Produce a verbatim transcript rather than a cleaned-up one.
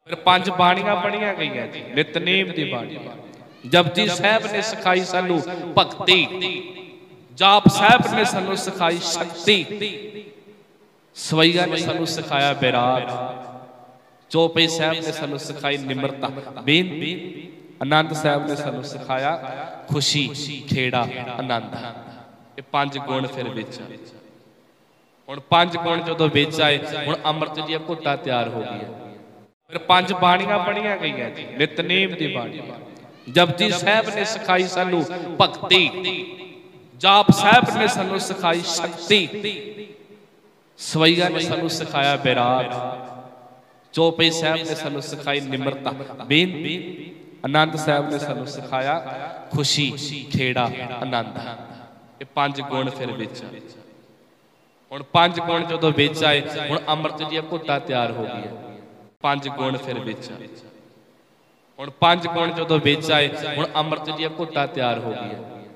फिर पंज बाणियां पढ़िया गई जी नितनेम दी बाणी। जपजी साहब ने सिखाई सानू भक्ति, जाप साहब ने सानू सिखाई शक्ति, सवैया ने सानू सिखाया बैराग, चौपाई साहब ने सानू सिखाई निमरता बेनती, आनंद साहब ने सानू सिखाया खुशी खेड़ा आनंद। ये पांच गुण फिर विच हुण पांच गुण जदों विच आए हुण अमृत दी घुट्टा तैयार हो गई है। फिर पांच बाणियां पढ़िया गई जी नितनेम दी बाणी। जपजी साहब ने सिखाई सानू भक्ति, जाप साहब ने सानू सिखाई शक्ति, सवैया ने सानू सिखाया बैराग, चौपाई साहब ने सानू सिखाई निमरता बेनती, आनंद साहब ने सानू सिखाया खुशी खेड़ा आनंद। ये पांच गुण फिर विच हुण पांच गुण जदों विच आए हुण अमृत दी घुट्टा तैयार हो गई है। पांच गुण फिर विच हुण पांच गुण जदों विच आए हुण अमृत दी घुट्टा तैयार हो गई है।